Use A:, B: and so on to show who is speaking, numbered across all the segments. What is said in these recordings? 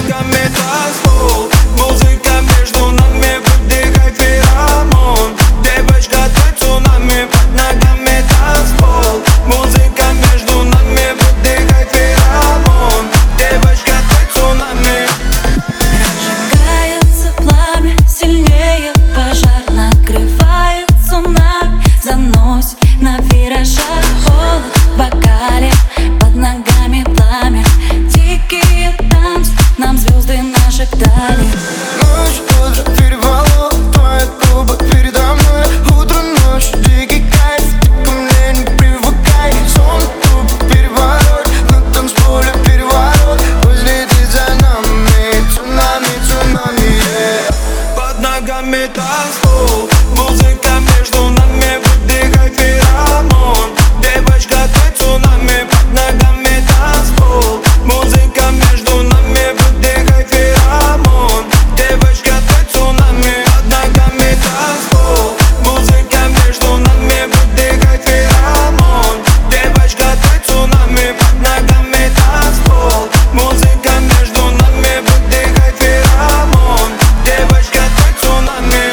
A: ногами танцпол. Музыка между нами, выдыхай феромон. Девочка, ты цунами, под ногами танцпол. Музыка между нами, выдыхай феромон. Девочка, ты цунами.
B: Разжигается пламя, сильнее пожар, накрывает цунами, заносит на виражах. Холод в бокале, под ногами пламя, дикие танцы, нам звезды нашептали.
C: Ночь, тот же переворот, твои губы передо мной. Утро, ночь, дикий кайф, ты ко мне не привыкай. Сон, труп, переворот, на танцполе переворот. Пусть летит за нами, цунами, цунами, yeah.
A: Под ногами танцпол. Музыка между нами, выдыхай феромон. Девочка, ты цунами, под ногами танцпол. Музыка между нами, выдыхай феромон. Девочка, ты цунами, под ногами танцпол. Музыка между нами, выдыхай феромон. Девочка, ты цунами, под ногами танцпол. Музыка между нами, выдыхай феромон. Девочка, ты цунами.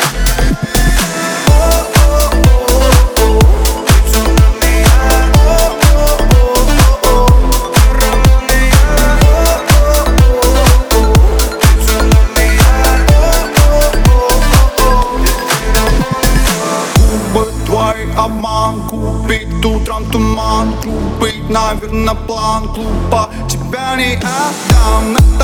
C: Губы твой обман, купить утром туман. Быть, наверно, план глупо, тебя не отдам.